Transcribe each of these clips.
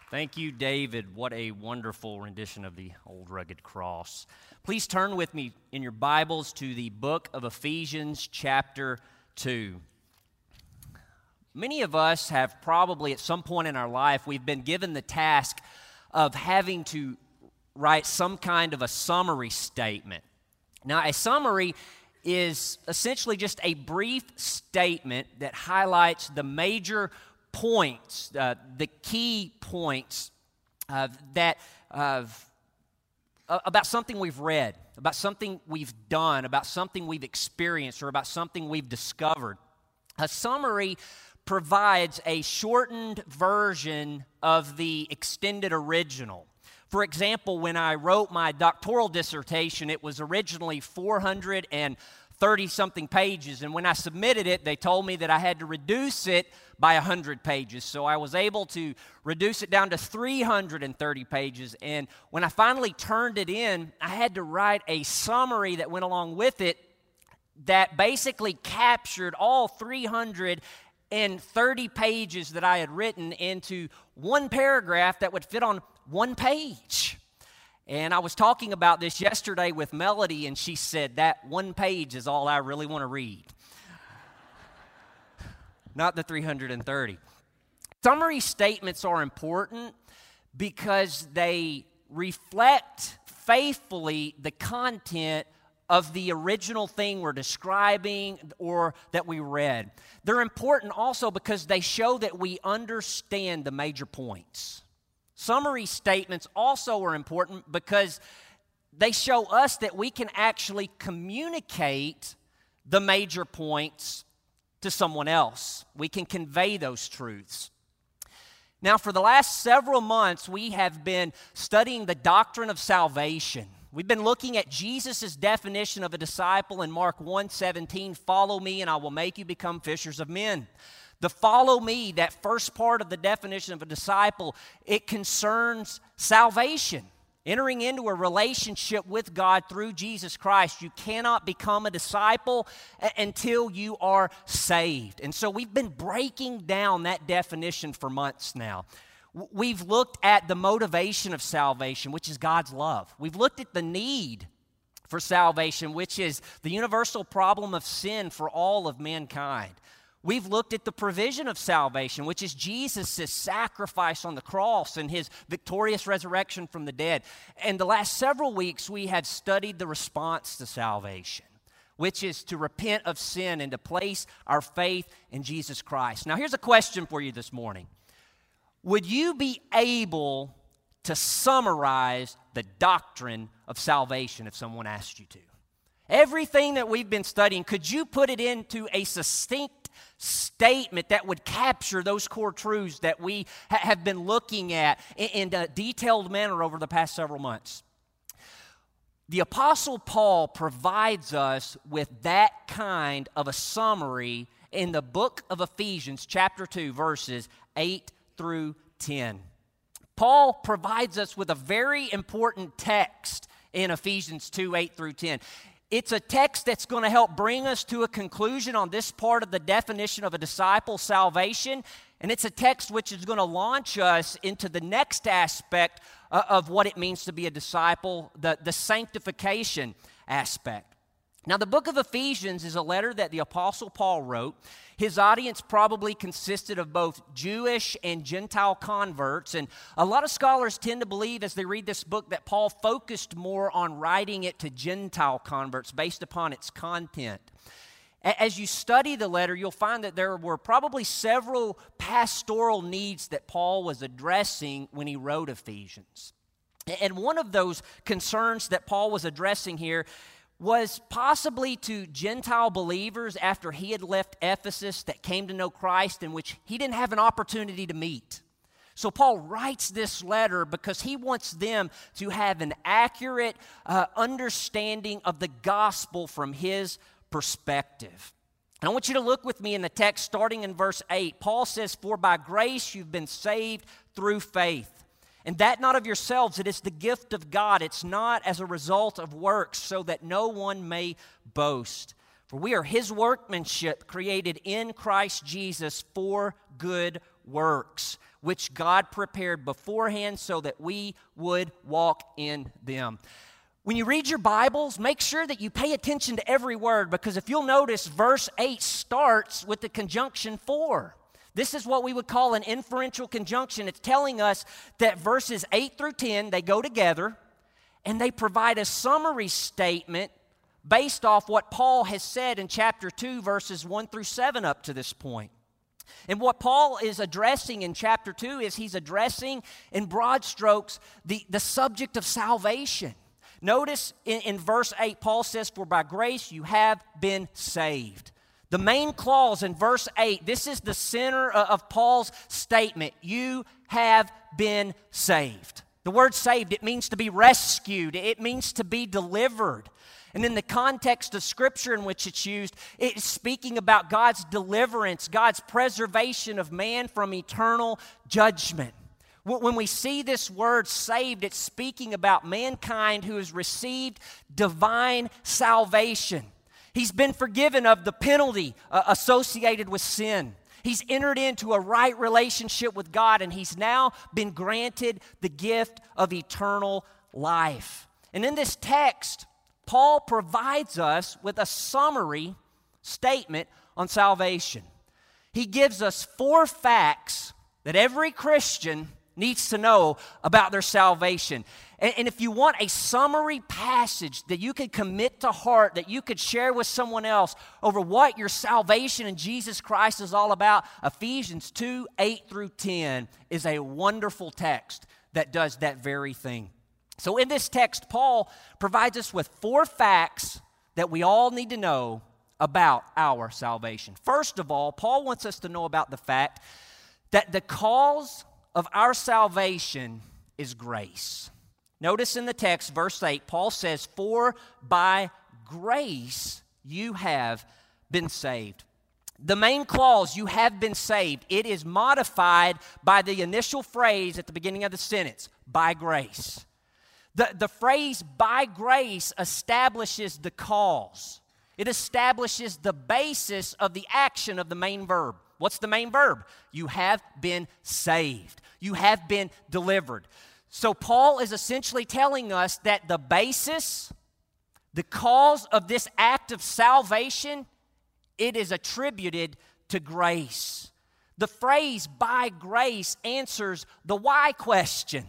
Thank you, David. What a wonderful rendition of the old rugged cross. Please turn with me in your Bibles to the book of Ephesians chapter 2. Many of us have probably at some point in our life, we've been given the task of having to write some kind of a summary statement. Now, a summary is essentially just a brief statement that highlights the major points, the key points about something we've read, about something we've done, about something we've experienced, or about something we've discovered. A summary provides a shortened version of the extended original. For example, when I wrote my doctoral dissertation, it was originally 430-something pages, and when I submitted it, they told me that I had to reduce it by 100 pages. So I was able to reduce it down to 330 pages, and when I finally turned it in, I had to write a summary that went along with it that basically captured all 330 pages that I had written into one paragraph that would fit on one page. And I was talking about this yesterday with Melody, and she said, that one page is all I really want to read. Not the 330. Summary statements are important because they reflect faithfully the content of the original thing we're describing or that we read. They're important also because they show that we understand the major points. Summary statements also are important because they show us that we can actually communicate the major points to someone else. We can convey those truths. Now, for the last several months, we have been studying the doctrine of salvation. We've been looking at Jesus' definition of a disciple in Mark 1:17, "Follow me and I will make you become fishers of men." The follow me, that first part of the definition of a disciple, it concerns salvation, entering into a relationship with God through Jesus Christ. You cannot become a disciple until you are saved. And so we've been breaking down that definition for months now. We've looked at the motivation of salvation, which is God's love. We've looked at the need for salvation, which is the universal problem of sin for all of mankind. We've looked at the provision of salvation, which is Jesus' sacrifice on the cross and his victorious resurrection from the dead. And the last several weeks, we have studied the response to salvation, which is to repent of sin and to place our faith in Jesus Christ. Now, here's a question for you this morning. Would you be able to summarize the doctrine of salvation if someone asked you to? Everything that we've been studying, could you put it into a succinct statement that would capture those core truths that we have been looking at in a detailed manner over the past several months? The Apostle Paul provides us with that kind of a summary in the book of Ephesians, chapter 2, verses 8 through 10. Paul provides us with a very important text in Ephesians 2, 8 through 10. It's a text that's going to help bring us to a conclusion on this part of the definition of a disciple, salvation. And it's a text which is going to launch us into the next aspect of what it means to be a disciple, the sanctification aspect. Now, the book of Ephesians is a letter that the Apostle Paul wrote. His audience probably consisted of both Jewish and Gentile converts, and a lot of scholars tend to believe as they read this book that Paul focused more on writing it to Gentile converts based upon its content. As you study the letter, you'll find that there were probably several pastoral needs that Paul was addressing when he wrote Ephesians. And one of those concerns that Paul was addressing here was possibly to Gentile believers after he had left Ephesus that came to know Christ in which he didn't have an opportunity to meet. So Paul writes this letter because he wants them to have an accurate understanding of the gospel from his perspective. And I want you to look with me in the text starting in verse 8. Paul says, "For by grace you've been saved through faith. And that not of yourselves, it is the gift of God. It's not as a result of works, so that no one may boast. For we are his workmanship, created in Christ Jesus for good works, which God prepared beforehand so that we would walk in them. When you read your Bibles, make sure that you pay attention to every word, because if you'll notice, verse 8 starts with the conjunction for. This is what we would call an inferential conjunction. It's telling us that verses 8 through 10, they go together, and they provide a summary statement based off what Paul has said in chapter 2, verses 1 through 7 up to this point. And what Paul is addressing in chapter 2 is he's addressing in broad strokes the subject of salvation. Notice in verse 8, Paul says, "For by grace you have been saved." The main clause in verse 8, this is the center of Paul's statement. You have been saved. The word saved, it means to be rescued. It means to be delivered. And in the context of Scripture in which it's used, it's speaking about God's deliverance, God's preservation of man from eternal judgment. When we see this word saved, it's speaking about mankind who has received divine salvation. He's been forgiven of the penalty associated with sin. He's entered into a right relationship with God, and he's now been granted the gift of eternal life. And in this text, Paul provides us with a summary statement on salvation. He gives us 4 facts that every Christian needs to know about their salvation. And if you want a summary passage that you could commit to heart, that you could share with someone else over what your salvation in Jesus Christ is all about, Ephesians 2, 8 through 10 is a wonderful text that does that very thing. So in this text, Paul provides us with 4 facts that we all need to know about our salvation. First of all, Paul wants us to know about the fact that the cause of our salvation is grace. Notice in the text, verse 8, Paul says, "For by grace you have been saved." The main clause, "you have been saved," it is modified by the initial phrase at the beginning of the sentence, "by grace." The phrase "by grace" establishes the cause. It establishes the basis of the action of the main verb. What's the main verb? You have been saved. You have been delivered. So Paul is essentially telling us that the basis, the cause of this act of salvation, it is attributed to grace. The phrase "by grace" answers the why question.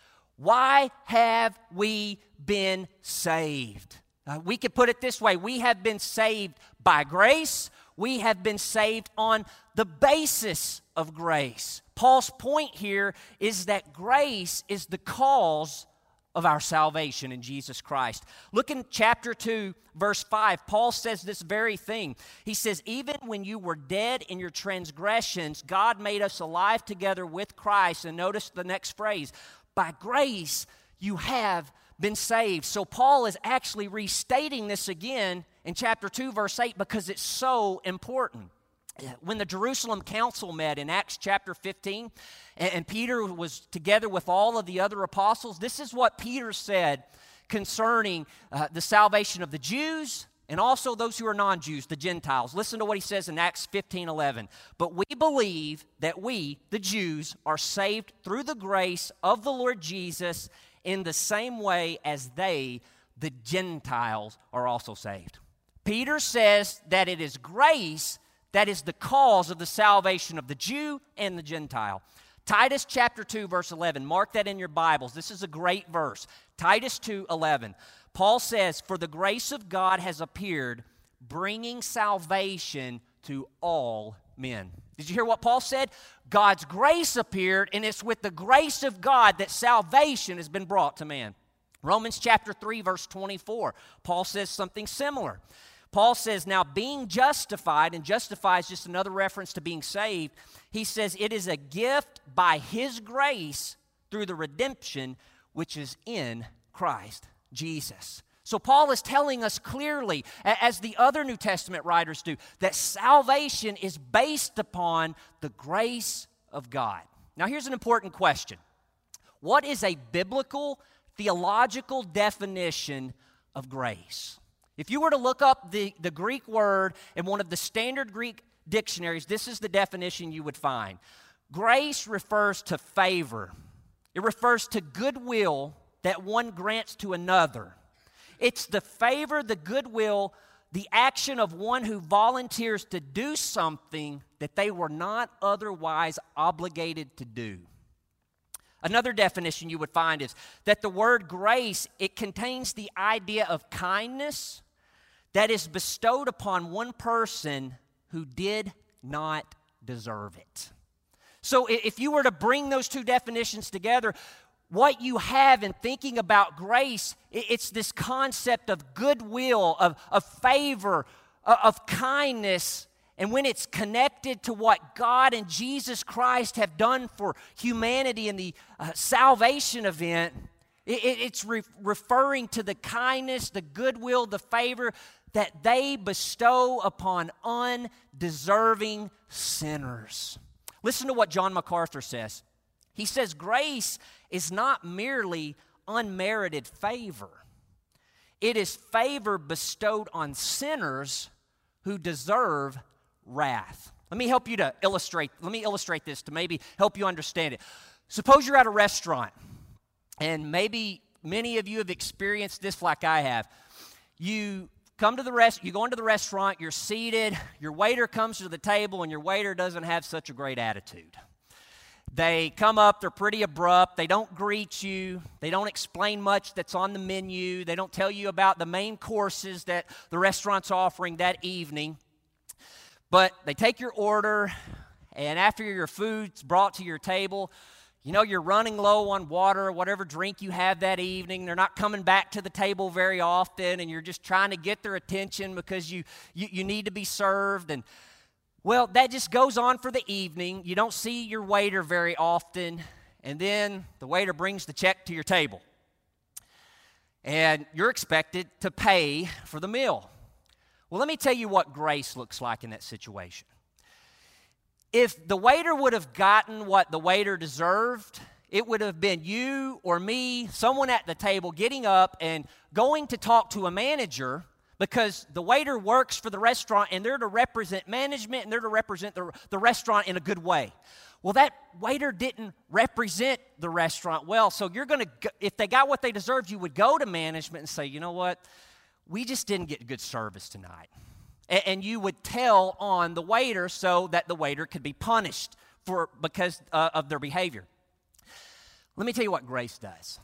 Why have we been saved? We could put it this way: we have been saved by grace. We have been saved on the basis of grace. Paul's point here is that grace is the cause of our salvation in Jesus Christ. Look in chapter 2, verse 5. Paul says this very thing. He says, "Even when you were dead in your transgressions, God made us alive together with Christ." And notice the next phrase, "By grace you have been saved." So Paul is actually restating this again in chapter 2, verse 8, because it's so important. When the Jerusalem Council met in Acts chapter 15, and Peter was together with all of the other apostles, this is what Peter said concerning the salvation of the Jews and also those who are non-Jews, the Gentiles. Listen to what he says in Acts 15:11. "But we believe that we, the Jews, are saved through the grace of the Lord Jesus in the same way as they, the Gentiles, are also saved." Peter says that it is grace that is the cause of the salvation of the Jew and the Gentile. Titus chapter 2, verse 11. Mark that in your Bibles. This is a great verse. Titus 2:11. Paul says, "For the grace of God has appeared, bringing salvation to all men." Did you hear what Paul said? God's grace appeared, and it's with the grace of God that salvation has been brought to man. Romans chapter 3, verse 24. Paul says something similar. Paul says, "Now being justified," and justify is just another reference to being saved, he says, "It is a gift by his grace through the redemption which is in Christ Jesus." So Paul is telling us clearly, as the other New Testament writers do, that salvation is based upon the grace of God. Now here's an important question. What is a biblical, theological definition of grace? If you were to look up the Greek word in one of the standard Greek dictionaries, this is the definition you would find. Grace refers to favor. It refers to goodwill that one grants to another. It's the favor, the goodwill, the action of one who volunteers to do something that they were not otherwise obligated to do. Another definition you would find is that the word grace, it contains the idea of kindness that is bestowed upon one person who did not deserve it. So if you were to bring those two definitions together, what you have in thinking about grace, it's this concept of goodwill, of favor, of kindness. And when it's connected to what God and Jesus Christ have done for humanity in the salvation event, it's referring to the kindness, the goodwill, the favor that they bestow upon undeserving sinners. Listen to what John MacArthur says. He says, grace is not merely unmerited favor. It is favor bestowed on sinners who deserve wrath. Let me illustrate this to maybe help you understand it. Suppose you're at a restaurant, and maybe many of you have experienced this like I have. You go into the restaurant, you're seated, your waiter comes to the table, and your waiter doesn't have such a great attitude. They come up, they're pretty abrupt, they don't greet you, they don't explain much that's on the menu, they don't tell you about the main courses that the restaurant's offering that evening. But they take your order, and after your food's brought to your table, you know you're running low on water or whatever drink you have that evening. They're not coming back to the table very often, and you're just trying to get their attention because you need to be served. And, well, that just goes on for the evening. You don't see your waiter very often, and then the waiter brings the check to your table. And you're expected to pay for the meal. Well, let me tell you what grace looks like in that situation. If the waiter would have gotten what the waiter deserved, it would have been you or me, someone at the table, getting up and going to talk to a manager, because the waiter works for the restaurant and they're to represent management and they're to represent the restaurant in a good way. Well, that waiter didn't represent the restaurant well, so if they got what they deserved, you would go to management and say, you know what? We just didn't get good service tonight. And you would tell on the waiter so that the waiter could be punished because of their behavior. Let me tell you what grace does.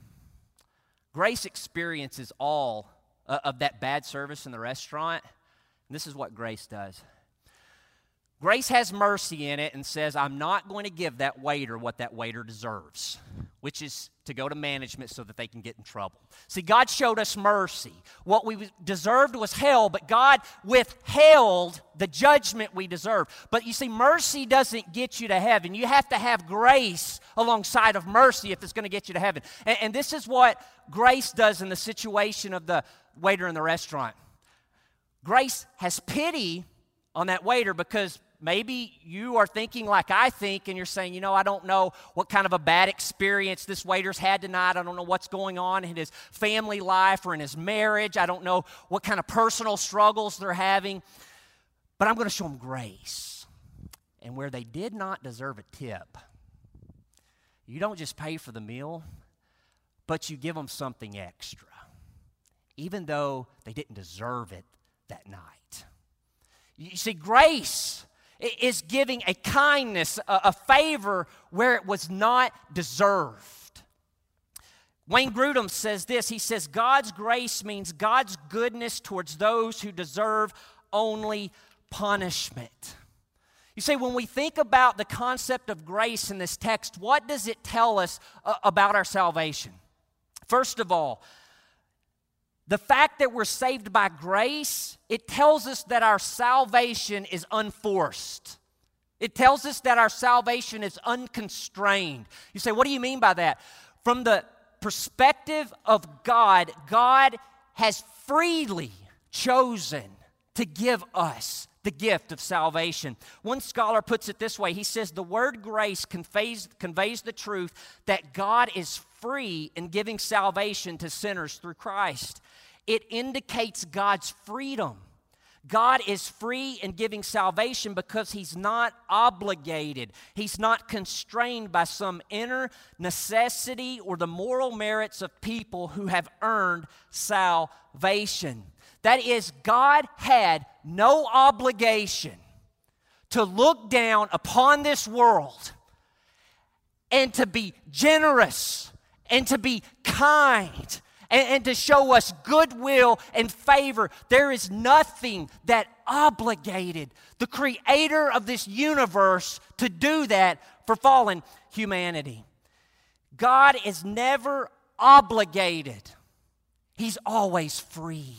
Grace experiences all of that bad service in the restaurant. And this is what grace does. Grace has mercy in it and says, I'm not going to give that waiter what that waiter deserves, which is to go to management so that they can get in trouble. See, God showed us mercy. What we deserved was hell, but God withheld the judgment we deserved. But you see, mercy doesn't get you to heaven. You have to have grace alongside of mercy if it's going to get you to heaven. And this is what grace does in the situation of the waiter in the restaurant. Grace has pity on that waiter because maybe you are thinking like I think, and you're saying, you know, I don't know what kind of a bad experience this waiter's had tonight. I don't know what's going on in his family life or in his marriage. I don't know what kind of personal struggles they're having. But I'm going to show them grace. And where they did not deserve a tip, you don't just pay for the meal, but you give them something extra, even though they didn't deserve it that night. You see, grace is giving a kindness, a favor where it was not deserved. Wayne Grudem says this. He says, God's grace means God's goodness towards those who deserve only punishment. You see, when we think about the concept of grace in this text, what does it tell us about our salvation? First of all, the fact that we're saved by grace, it tells us that our salvation is unforced. It tells us that our salvation is unconstrained. You say, what do you mean by that? From the perspective of God, God has freely chosen to give us the gift of salvation. One scholar puts it this way. He says, the word grace conveys the truth that God is free in giving salvation to sinners through Christ. It indicates God's freedom. God is free in giving salvation because He's not obligated. He's not constrained by some inner necessity or the moral merits of people who have earned salvation. That is, God had no obligation to look down upon this world and to be generous and to be kind and to show us goodwill and favor. There is nothing that obligated the Creator of this universe to do that for fallen humanity. God is never obligated. He's always free.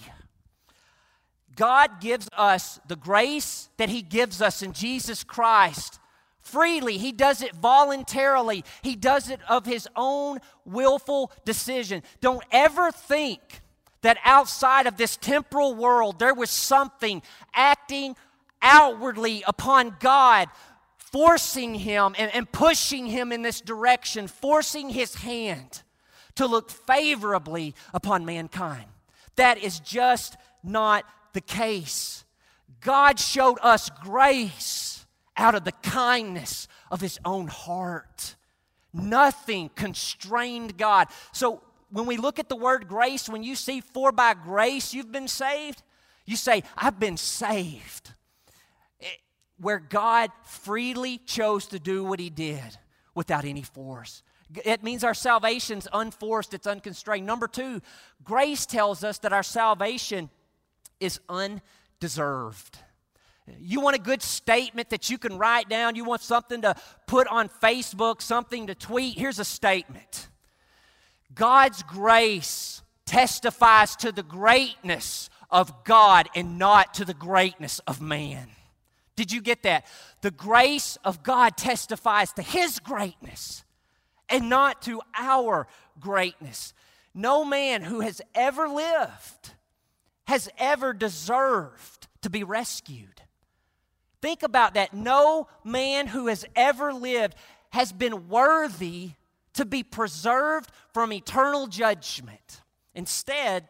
God gives us the grace that He gives us in Jesus Christ freely. He does it voluntarily. He does it of His own willful decision. Don't ever think that outside of this temporal world there was something acting outwardly upon God, forcing Him and pushing Him in this direction, forcing His hand to look favorably upon mankind. That is just not the case. God showed us grace out of the kindness of His own heart. Nothing constrained God. So when we look at the word grace, when you see "for by grace you've been saved," you say, "I've been saved." Where God freely chose to do what He did without any force. It means our salvation's unforced, it's unconstrained. Number two, grace tells us that our salvation is undeserved. You want a good statement that you can write down, you want something to put on Facebook, something to tweet, here's a statement. God's grace testifies to the greatness of God and not to the greatness of man. Did you get that? The grace of God testifies to His greatness and not to our greatness. No man who has ever lived has ever deserved to be rescued. Think about that. No man who has ever lived has been worthy to be preserved from eternal judgment. Instead,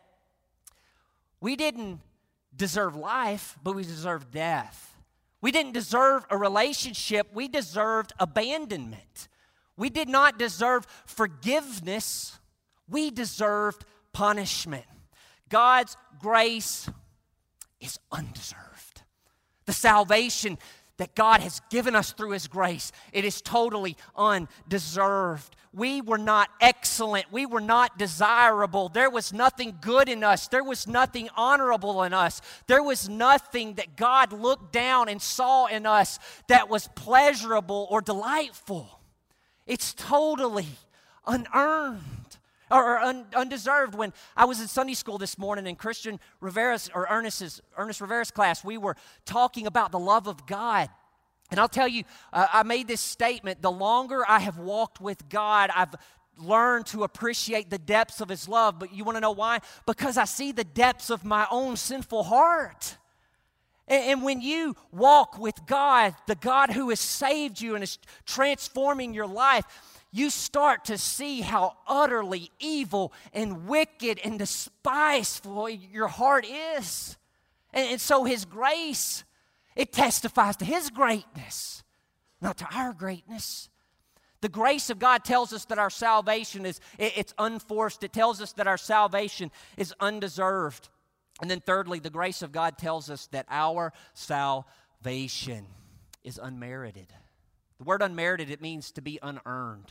we didn't deserve life, but we deserved death. We didn't deserve a relationship, we deserved abandonment. We did not deserve forgiveness, we deserved punishment. God's grace is undeserved. The salvation that God has given us through His grace, it is totally undeserved. We were not excellent. We were not desirable. There was nothing good in us. There was nothing honorable in us. There was nothing that God looked down and saw in us that was pleasurable or delightful. It's totally unearned or undeserved. When I was in Sunday school this morning in Christian Rivera's or Ernest Rivera's class, we were talking about the love of God. And I'll tell you, I made this statement: the longer I have walked with God, I've learned to appreciate the depths of His love. But you want to know why? Because I see the depths of my own sinful heart. And when you walk with God, the God who has saved you and is transforming your life, you start to see how utterly evil and wicked and despiseful your heart is. And so His grace, it testifies to His greatness, not to our greatness. The grace of God tells us that our salvation it's unforced. It tells us that our salvation is undeserved. And then thirdly, the grace of God tells us that our salvation is unmerited. The word unmerited, it means to be unearned.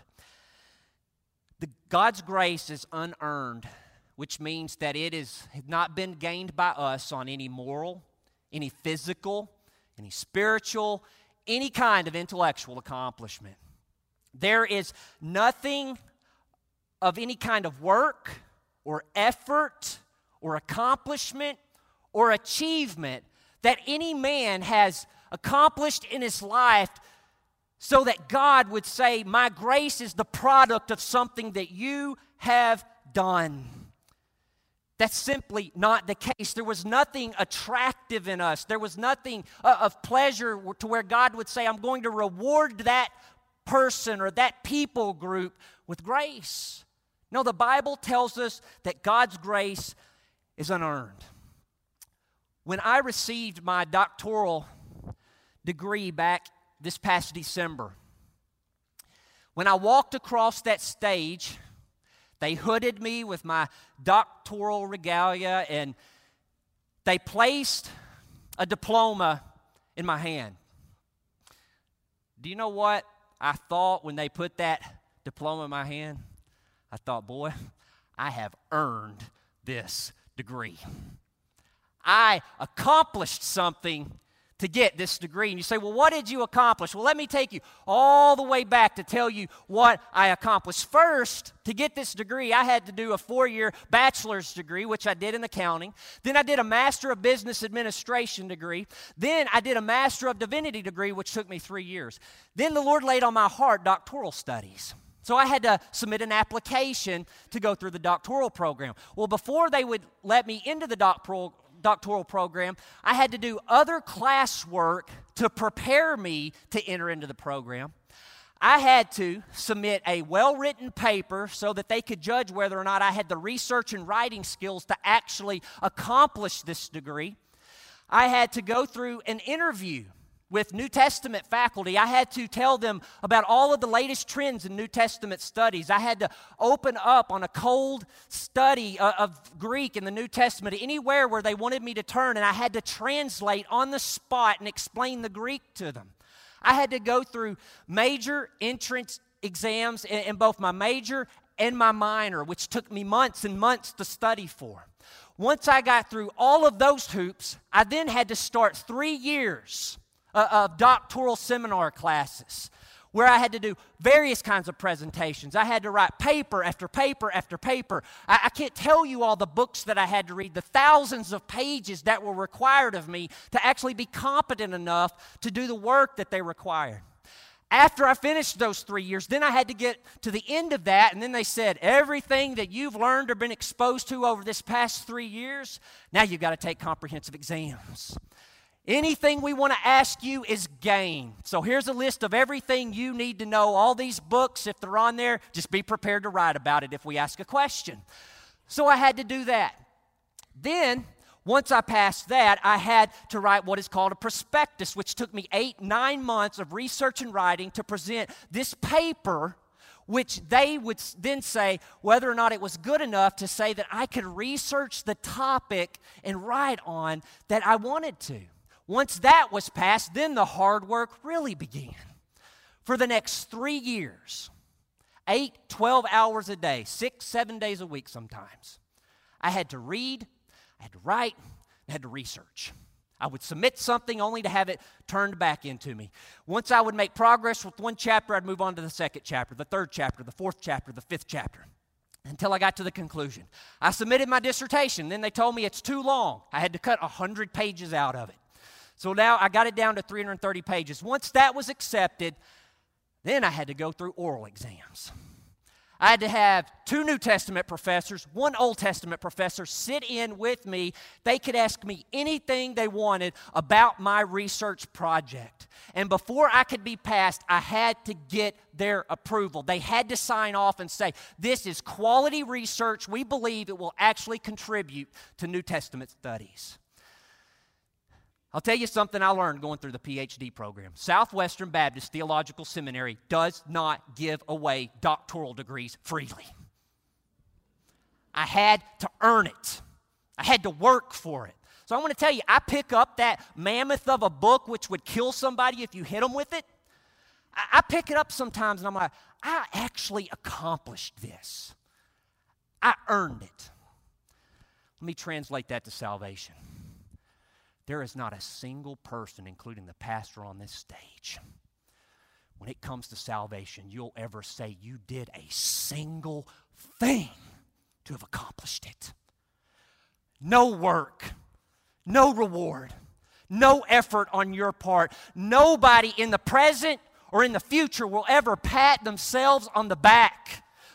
God's grace is unearned, which means that it has not been gained by us on any moral, any physical, any spiritual, any kind of intellectual accomplishment. There is nothing of any kind of work or effort or accomplishment or achievement that any man has accomplished in his life so that God would say, my grace is the product of something that you have done. That's simply not the case. There was nothing attractive in us. There was nothing of pleasure to where God would say, I'm going to reward that person or that people group with grace. No, the Bible tells us that God's grace is unearned. When I received my doctoral degree back this past December, when I walked across that stage, they hooded me with my doctoral regalia, and they placed a diploma in my hand. Do you know what I thought when they put that diploma in my hand? I thought, boy, I have earned this degree. I accomplished something to get this degree. And you say, well, what did you accomplish? Well, let me take you all the way back to tell you what I accomplished. First, to get this degree, I had to do a 4-year bachelor's degree, which I did in accounting. Then I did a Master of Business Administration degree. Then I did a Master of Divinity degree, which took me 3 years. Then the Lord laid on my heart doctoral studies. So I had to submit an application to go through the doctoral program. Well, before they would let me into the doctoral program, I had to do other classwork to prepare me to enter into the program. I had to submit a well-written paper so that they could judge whether or not I had the research and writing skills to actually accomplish this degree. I had to go through an interview with New Testament faculty. I had to tell them about all of the latest trends in New Testament studies. I had to open up on a cold study of Greek in the New Testament, anywhere where they wanted me to turn, and I had to translate on the spot and explain the Greek to them. I had to go through major entrance exams in both my major and my minor, which took me months and months to study for. Once I got through all of those hoops, I then had to start 3 years of doctoral seminar classes where I had to do various kinds of presentations. I had to write paper after paper after paper. I can't tell you all the books that I had to read, the thousands of pages that were required of me to actually be competent enough to do the work that they required. After I finished those 3 years, then I had to get to the end of that, and then they said, everything that you've learned or been exposed to over this past 3 years, now you've got to take comprehensive exams. Anything we want to ask you is gain. So here's a list of everything you need to know. All these books, if they're on there, just be prepared to write about it if we ask a question. So I had to do that. Then, once I passed that, I had to write what is called a prospectus, which took me 8-9 months of research and writing to present this paper, which they would then say whether or not it was good enough to say that I could research the topic and write on that I wanted to. Once that was passed, then the hard work really began. For the next 3 years, 8, 12 hours a day, 6, 7 days a week sometimes, I had to read, I had to write, I had to research. I would submit something only to have it turned back into me. Once I would make progress with one chapter, I'd move on to the second chapter, the third chapter, the fourth chapter, the fifth chapter, until I got to the conclusion. I submitted my dissertation. Then they told me it's too long. I had to cut 100 pages out of it. So now I got it down to 330 pages. Once that was accepted, then I had to go through oral exams. I had to have 2 New Testament professors, 1 Old Testament professor sit in with me. They could ask me anything they wanted about my research project. And before I could be passed, I had to get their approval. They had to sign off and say, this is quality research. We believe it will actually contribute to New Testament studies. I'll tell you something I learned going through the PhD program. Southwestern Baptist Theological Seminary does not give away doctoral degrees freely. I had to earn it. I had to work for it. So I want to tell you, I pick up that mammoth of a book which would kill somebody if you hit them with it. I pick it up sometimes and I'm like, I actually accomplished this. I earned it. Let me translate that to salvation. There is not a single person, including the pastor on this stage, when it comes to salvation, you'll ever say you did a single thing to have accomplished it. No work, no reward, no effort on your part. Nobody in the present or in the future will ever pat themselves on the back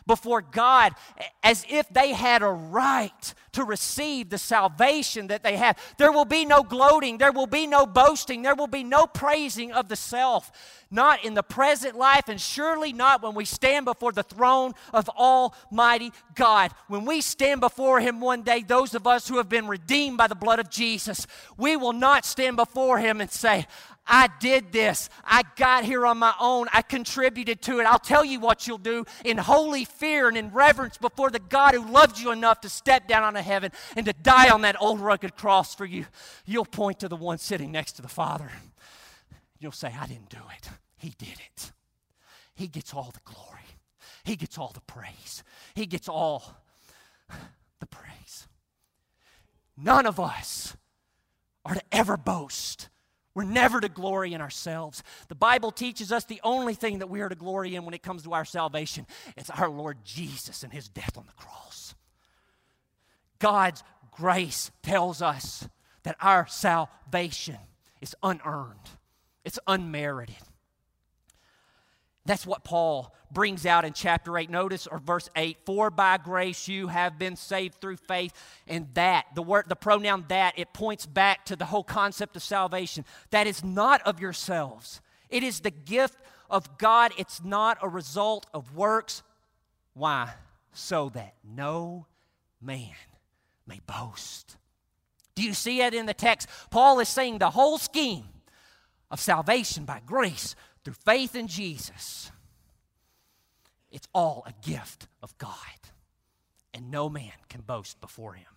before God as if they had a right to receive the salvation that they have. There will be no gloating. There will be no boasting. There will be no praising of the self. Not in the present life, and surely not when we stand before the throne of Almighty God. When we stand before Him one day, those of us who have been redeemed by the blood of Jesus, we will not stand before Him and say, I did this. I got here on my own. I contributed to it. I'll tell you what you'll do in holy fear and in reverence before the God who loved you enough to step down out of heaven and to die on that old rugged cross for you. You'll point to the one sitting next to the Father. You'll say, I didn't do it. He did it. He gets all the glory. He gets all the praise. He gets all the praise. None of us are to ever boast. We're never to glory in ourselves. The Bible teaches us the only thing that we are to glory in when it comes to our salvation is our Lord Jesus and His death on the cross. God's grace tells us that our salvation is unearned. It's unmerited. That's what Paul brings out in chapter 8. Notice, or verse 8, for by grace you have been saved through faith. And that, the pronoun that, it points back to the whole concept of salvation. That is not of yourselves. It is the gift of God. It's not a result of works. Why? So that no man may boast. Do you see it in the text? Paul is saying the whole scheme of salvation by grace through faith in Jesus, it's all a gift of God, and no man can boast before Him.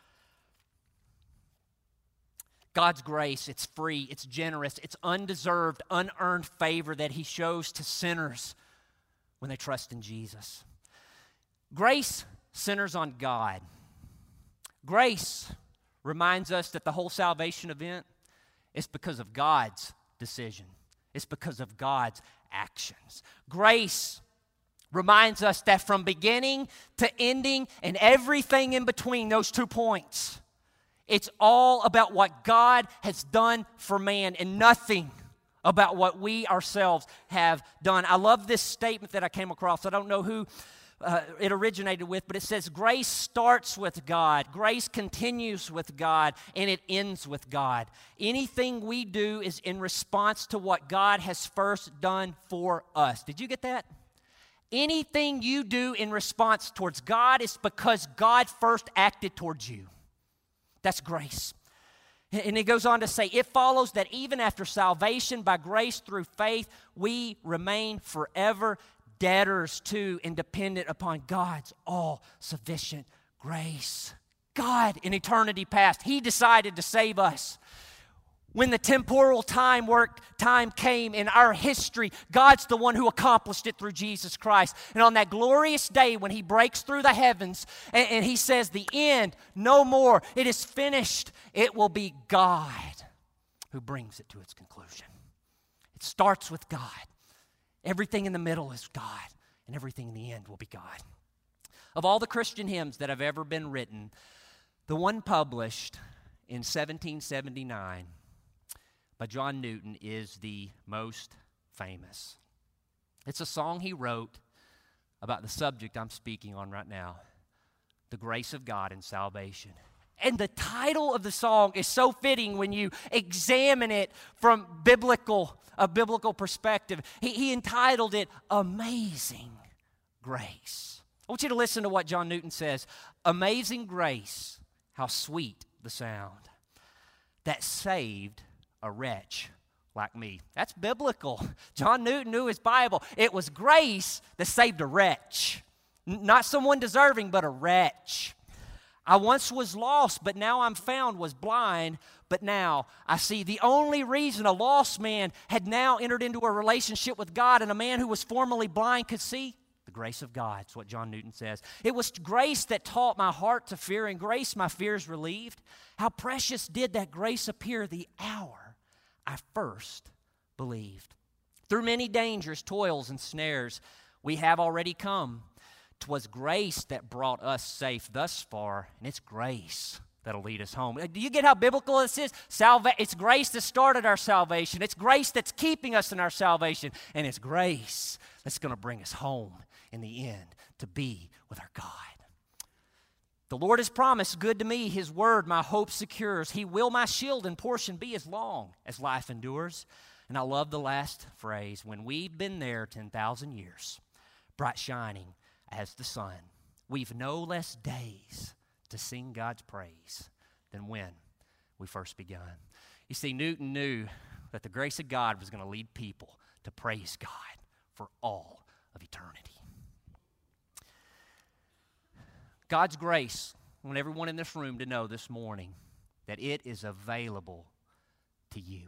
God's grace, it's free, it's generous, it's undeserved, unearned favor that He shows to sinners when they trust in Jesus. Grace centers on God. Grace reminds us that the whole salvation event is because of God's decision. It's because of God's actions. Grace reminds us that from beginning to ending and everything in between those 2 points, it's all about what God has done for man and nothing about what we ourselves have done. I love this statement that I came across. I don't know who it originated with, but it says grace starts with God, grace continues with God, and it ends with God. Anything we do is in response to what God has first done for us. Did you get that? Anything you do in response towards God is because God first acted towards you. That's grace. And it goes on to say, it follows that even after salvation by grace through faith, we remain forever debtors to and dependent upon God's all-sufficient grace. God, in eternity past, He decided to save us. When the temporal time came in our history, God's the one who accomplished it through Jesus Christ. And on that glorious day when He breaks through the heavens and He says, the end, no more, it is finished, it will be God who brings it to its conclusion. It starts with God. Everything in the middle is God, and everything in the end will be God. Of all the Christian hymns that have ever been written, the one published in 1779 by John Newton is the most famous. It's a song he wrote about the subject I'm speaking on right now, the grace of God in salvation. And the title of the song is so fitting when you examine it from a biblical perspective. He entitled it, Amazing Grace. I want you to listen to what John Newton says. Amazing grace, how sweet the sound that saved a wretch like me. That's biblical. John Newton knew his Bible. It was grace that saved a wretch. Not someone deserving, but a wretch. I once was lost, but now I'm found, was blind, but now I see. The only reason a lost man had now entered into a relationship with God and a man who was formerly blind could see, the grace of God. That's what John Newton says. It was grace that taught my heart to fear, and grace my fears relieved. How precious did that grace appear the hour I first believed. Through many dangers, toils, and snares, we have already come. 'Twas grace that brought us safe thus far, and it's grace that'll lead us home. Do you get how biblical this is? It's grace that started our salvation. It's grace that's keeping us in our salvation. And it's grace that's going to bring us home in the end to be with our God. The Lord has promised good to me. His word my hope secures. He will my shield and portion be as long as life endures. And I love the last phrase, when we've been there 10,000 years, bright shining as the sun, we've no less days to sing God's praise than when we first begun. You see, Newton knew that the grace of God was going to lead people to praise God for all of eternity. God's grace, I want everyone in this room to know this morning that it is available to you.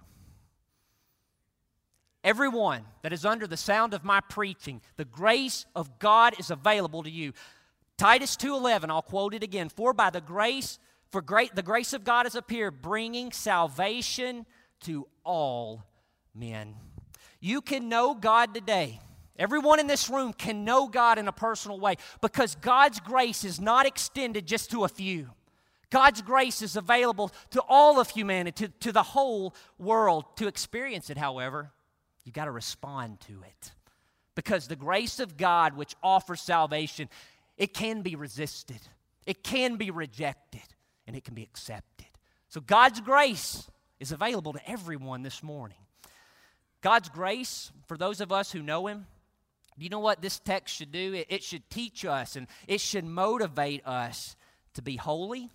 Everyone that is under the sound of my preaching, the grace of God is available to you. Titus 2:11, I'll quote it again. For the grace of God has appeared, bringing salvation to all men. You can know God today. Everyone in this room can know God in a personal way because God's grace is not extended just to a few. God's grace is available to all of humanity, to the whole world. To experience it, however, you've got to respond to it. Because the grace of God, which offers salvation, it can be resisted, it can be rejected, and it can be accepted. So God's grace is available to everyone this morning. God's grace, for those of us who know Him, you know what this text should do? It should teach us and it should motivate us to be holy,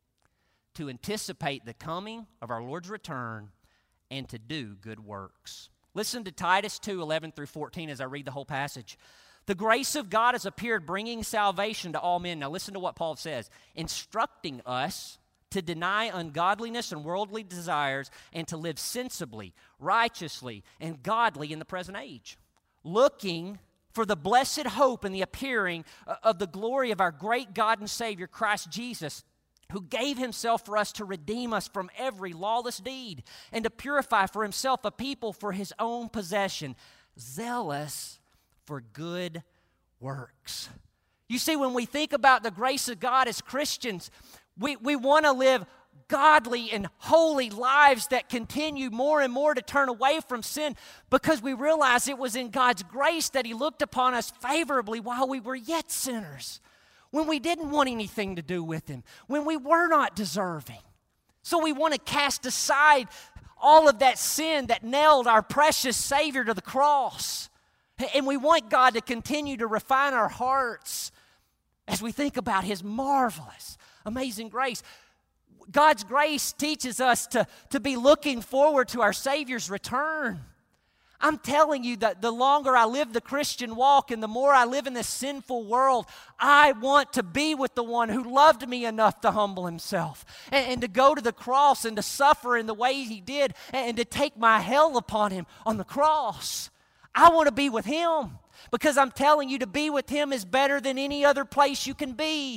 to anticipate the coming of our Lord's return, and to do good works. Listen to Titus 2:11-14 as I read the whole passage. The grace of God has appeared, bringing salvation to all men. Now listen to what Paul says. Instructing us to deny ungodliness and worldly desires and to live sensibly, righteously, and godly in the present age. Looking for the blessed hope and the appearing of the glory of our great God and Savior, Christ Jesus, who gave Himself for us to redeem us from every lawless deed and to purify for Himself a people for His own possession, zealous for good works. You see, when we think about the grace of God as Christians, we want to live godly and holy lives that continue more and more to turn away from sin because we realize it was in God's grace that He looked upon us favorably while we were yet sinners, when we didn't want anything to do with Him, when we were not deserving. So we want to cast aside all of that sin that nailed our precious Savior to the cross. And we want God to continue to refine our hearts as we think about His marvelous, amazing grace. God's grace teaches us to be looking forward to our Savior's return. I'm telling you that the longer I live the Christian walk and the more I live in this sinful world, I want to be with the one who loved me enough to humble Himself and to go to the cross and to suffer in the way He did and to take my hell upon Him on the cross. I want to be with Him because I'm telling you, to be with Him is better than any other place you can be.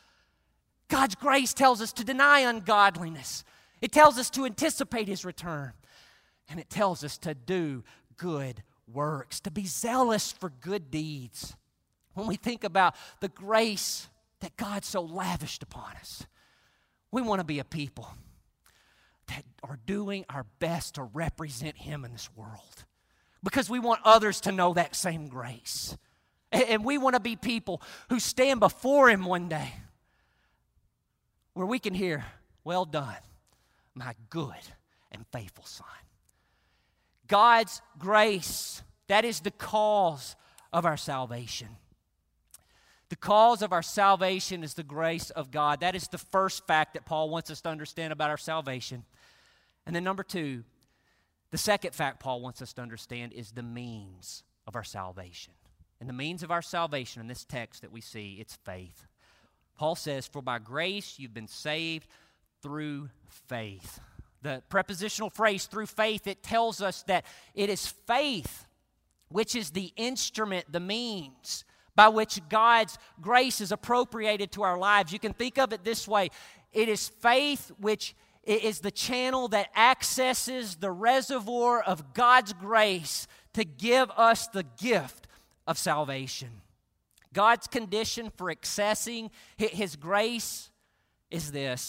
God's grace tells us to deny ungodliness. It tells us to anticipate His return. And it tells us to do good works, to be zealous for good deeds. When we think about the grace that God so lavished upon us, we want to be a people that are doing our best to represent Him in this world because we want others to know that same grace. And we want to be people who stand before Him one day where we can hear, "Well done, my good and faithful son." God's grace, that is the cause of our salvation. The cause of our salvation is the grace of God. That is the first fact that Paul wants us to understand about our salvation. And then number two, the second fact Paul wants us to understand is the means of our salvation. And the means of our salvation in this text that we see, it's faith. Paul says, "For by grace you've been saved through faith." The prepositional phrase, "through faith," it tells us that it is faith which is the instrument, the means by which God's grace is appropriated to our lives. You can think of it this way. It is faith which is the channel that accesses the reservoir of God's grace to give us the gift of salvation. God's condition for accessing His grace is this: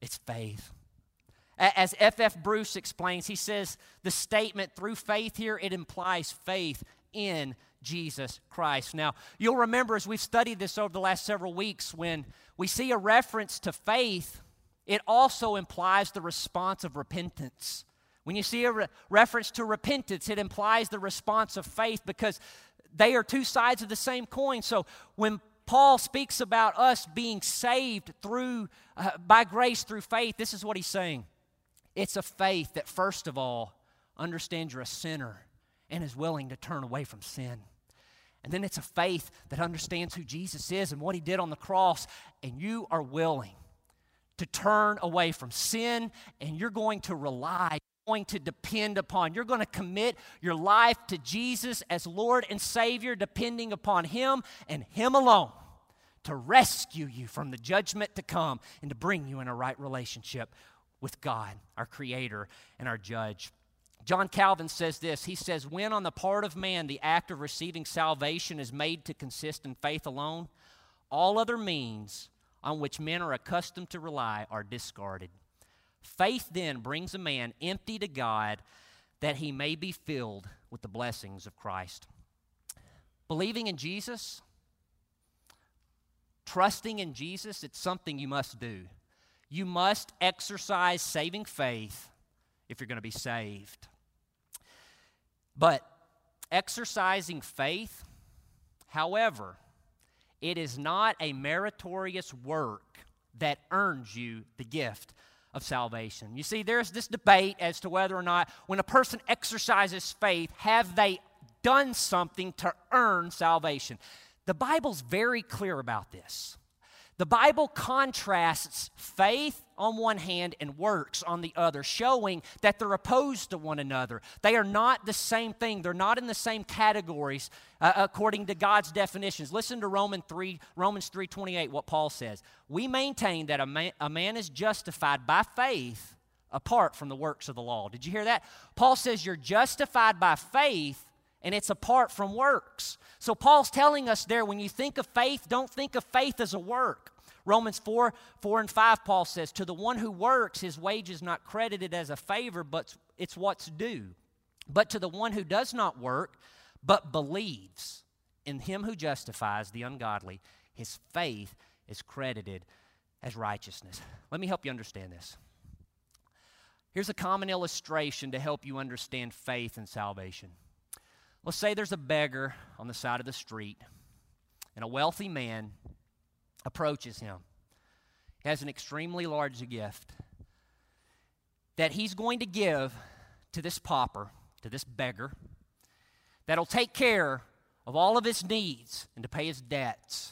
It's faith. As F.F. Bruce explains, he says the statement through faith here, it implies faith in Jesus Christ. Now, you'll remember as we've studied this over the last several weeks, when we see a reference to faith, it also implies the response of repentance. When you see a reference to repentance, it implies the response of faith, because they are two sides of the same coin. So when Paul speaks about us being saved by grace through faith, this is what he's saying. It's a faith that, first of all, understands you're a sinner and is willing to turn away from sin. And then it's a faith that understands who Jesus is and what he did on the cross, and you are willing to turn away from sin, and you're going to rely, going to depend upon, you're going to commit your life to Jesus as Lord and Savior, depending upon him and him alone to rescue you from the judgment to come and to bring you in a right relationship with God, our Creator and our Judge. John Calvin says this. He says, when on the part of man the act of receiving salvation is made to consist in faith alone, all other means on which men are accustomed to rely are discarded. Faith then brings a man empty to God, that he may be filled with the blessings of Christ. Believing in Jesus, trusting in Jesus, it's something you must do. You must exercise saving faith if you're going to be saved. But exercising faith, however, it is not a meritorious work that earns you the gift of salvation. You see, there's this debate as to whether or not when a person exercises faith, have they done something to earn salvation? The Bible's very clear about this. The Bible contrasts faith on one hand and works on the other, showing that they're opposed to one another. They are not the same thing. They're not in the same categories according to God's definitions. Listen to Romans 3:28, what Paul says. We maintain that a man is justified by faith apart from the works of the law. Did you hear that? Paul says you're justified by faith, and it's apart from works. So Paul's telling us there, when you think of faith, don't think of faith as a work. Romans 4:4-5, Paul says, to the one who works, his wage is not credited as a favor, but it's what's due. But to the one who does not work, but believes in him who justifies the ungodly, his faith is credited as righteousness. Let me help you understand this. Here's a common illustration to help you understand faith and salvation. Let's say there's a beggar on the side of the street, and a wealthy man approaches him. He has an extremely large gift that he's going to give to this pauper, to this beggar, that'll take care of all of his needs and to pay his debts.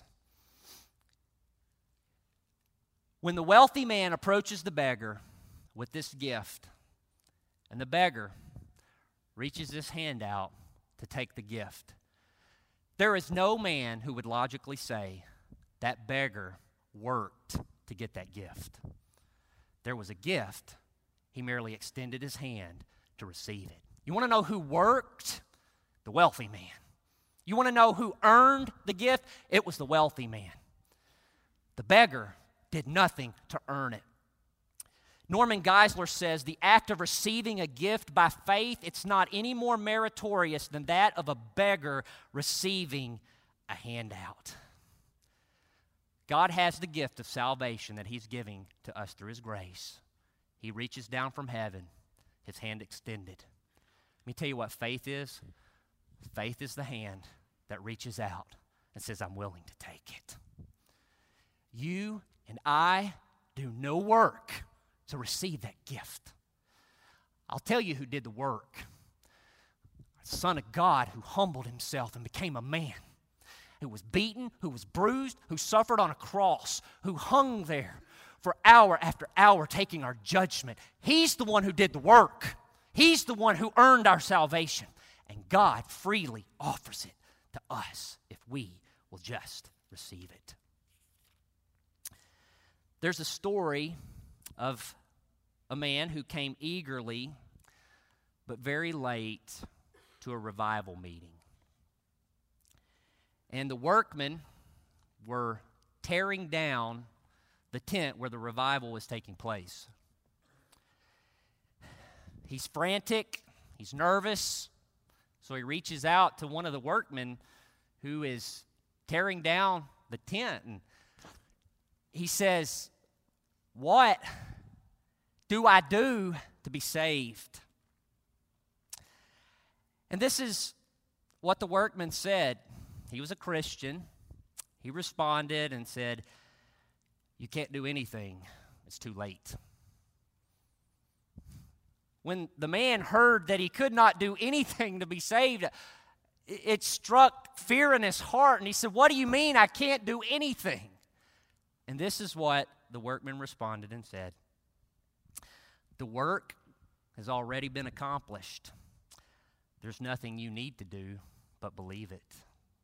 When the wealthy man approaches the beggar with this gift, and the beggar reaches his hand out to take the gift, there is no man who would logically say that beggar worked to get that gift. There was a gift. He merely extended his hand to receive it. You want to know who worked? The wealthy man. You want to know who earned the gift? It was the wealthy man. The beggar did nothing to earn it. Norman Geisler says the act of receiving a gift by faith, it's not any more meritorious than that of a beggar receiving a handout. God has the gift of salvation that he's giving to us through his grace. He reaches down from heaven, his hand extended. Let me tell you what faith is. Faith is the hand that reaches out and says, I'm willing to take it. You and I do no work to receive that gift. I'll tell you who did the work. The Son of God who humbled himself and became a man, who was beaten, who was bruised, who suffered on a cross, who hung there for hour after hour taking our judgment. He's the one who did the work. He's the one who earned our salvation. And God freely offers it to us if we will just receive it. There's a story of a man who came eagerly but very late to a revival meeting. And the workmen were tearing down the tent where the revival was taking place. He's frantic, he's nervous, so he reaches out to one of the workmen who is tearing down the tent, and he says, "What do I do to be saved?" And this is what the workman said. He was a Christian. He responded and said, "You can't do anything. It's too late." When the man heard that he could not do anything to be saved, it struck fear in his heart, and he said, "What do you mean I can't do anything?" And this is what the workman responded and said, "The work has already been accomplished. There's nothing you need to do but believe it.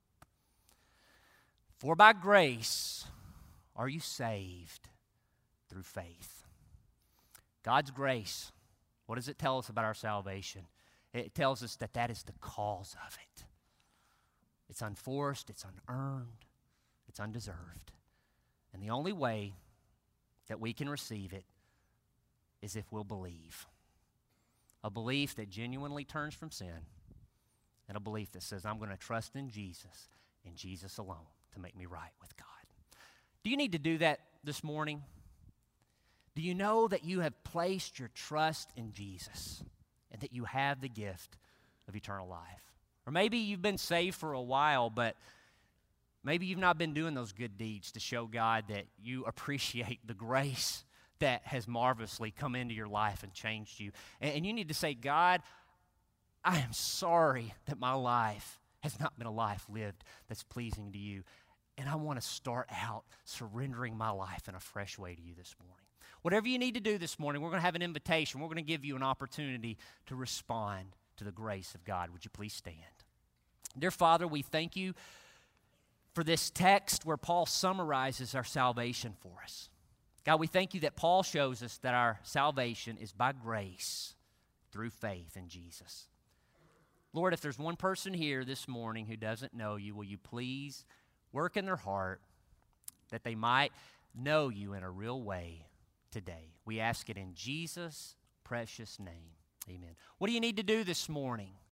For by grace are you saved through faith." God's grace, what does it tell us about our salvation? It tells us that that is the cause of it. It's unforced, it's unearned, it's undeserved. And the only way that we can receive it is if we'll believe. A belief that genuinely turns from sin, and a belief that says, I'm going to trust in Jesus and Jesus alone to make me right with God. Do you need to do that this morning? Do you know that you have placed your trust in Jesus and that you have the gift of eternal life? Or maybe you've been saved for a while, but maybe you've not been doing those good deeds to show God that you appreciate the grace that has marvelously come into your life and changed you. And you need to say, God, I am sorry that my life has not been a life lived that's pleasing to you. And I want to start out surrendering my life in a fresh way to you this morning. Whatever you need to do this morning, we're going to have an invitation. We're going to give you an opportunity to respond to the grace of God. Would you please stand? Dear Father, we thank you for this text where Paul summarizes our salvation for us. God, we thank you that Paul shows us that our salvation is by grace through faith in Jesus. Lord, if there's one person here this morning who doesn't know you, will you please work in their heart that they might know you in a real way today? We ask it in Jesus' precious name. Amen. What do you need to do this morning?